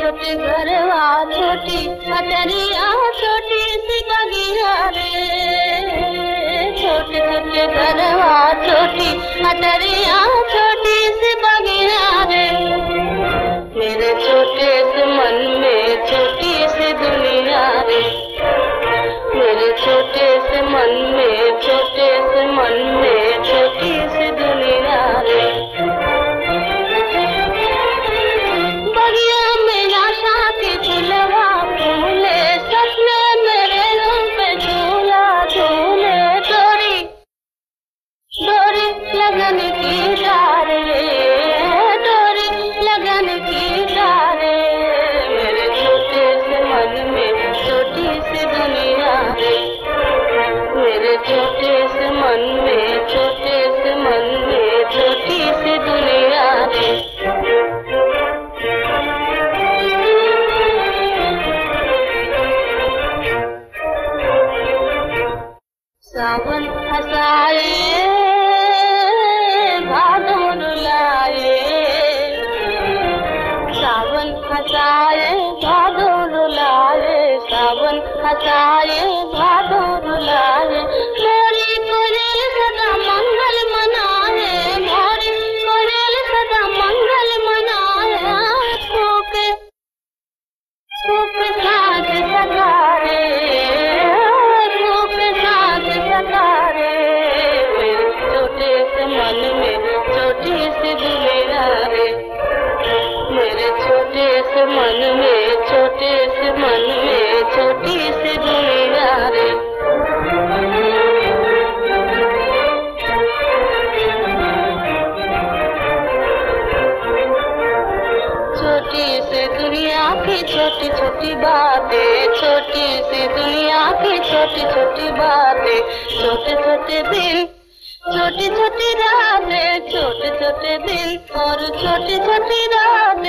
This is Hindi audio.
छोटे घरवा छोटी अटरिया छोटी सी बगिया रे, छोटे छोटे घरवा छोटी अटरिया छोटी सी बगिया रे, मेरे छोटे से मन में छोटी सी दुनिया रे, मेरे छोटे से मन में छोटे से मन में छोटी सी दुनिया रे। बगिया में आशा की फुलवा फूले, सपने मेरे रूम पे झूला झूले, डोरी डोरी लगन की डारे, डोरी लगन की डारे, मेरे छोटे से मन में छोटी सी दुनिया रे, मेरे छोटे से मन में छोटे से मन में छोटी सी दुनिया रे। सावन हंसाए भादो रुलाए, सावन हंसाए भादो रुलाए, सावन हंसाए भादो रुलाए, मोरी कोयल सदा मंगल मनाए, मोरी कोयल सदा मंगल मनाए, फूके फूके साथ सगारे, फूके साथ सगारे, मेरे छोटे से मन में छोटी सी दुनिया रे, मेरे छोटे से मन में छोटे से मन में छोटी सी दुनिया रे। छोटी सी दुनिया की छोटी छोटी बातें, छोटी सी दुनिया की छोटी छोटी बातें, छोटे छोटे दिन छोटी छोटी रातें, छोटे छोटे दिन और छोटी छोटी रातें,